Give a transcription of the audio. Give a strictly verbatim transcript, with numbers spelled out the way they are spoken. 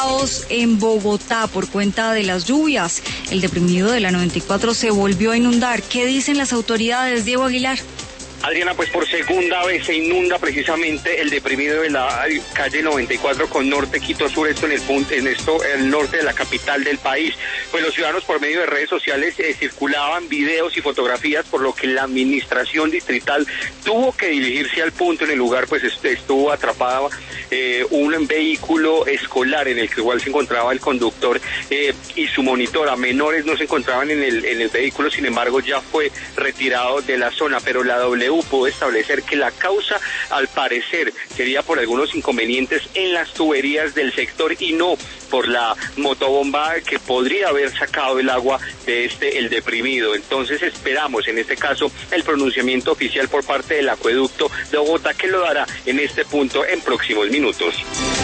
caos en Bogotá por cuenta de las lluvias. El deprimido de la noventa y cuatro se volvió a inundar. ¿Qué dicen las autoridades, Diego Aguilar? Adriana, pues por segunda vez se inunda precisamente el deprimido de la calle noventa y cuatro con norte Quito Sur, esto en el punto, en esto, el norte de la capital del país. Pues los ciudadanos por medio de redes sociales eh, circulaban videos y fotografías, por lo que la administración distrital tuvo que dirigirse al punto. En el lugar pues estuvo atrapado eh, un vehículo escolar en el que igual se encontraba el conductor eh, y su monitora. Menores no se encontraban en el, en el vehículo, sin embargo ya fue retirado de la zona, pero la W pudo establecer que la causa, al parecer, sería por algunos inconvenientes en las tuberías del sector y no por la motobomba que podría haber sacado el agua de este, el deprimido. Entonces esperamos, en este caso, el pronunciamiento oficial por parte del acueducto de Bogotá, que lo dará en este punto en próximos minutos.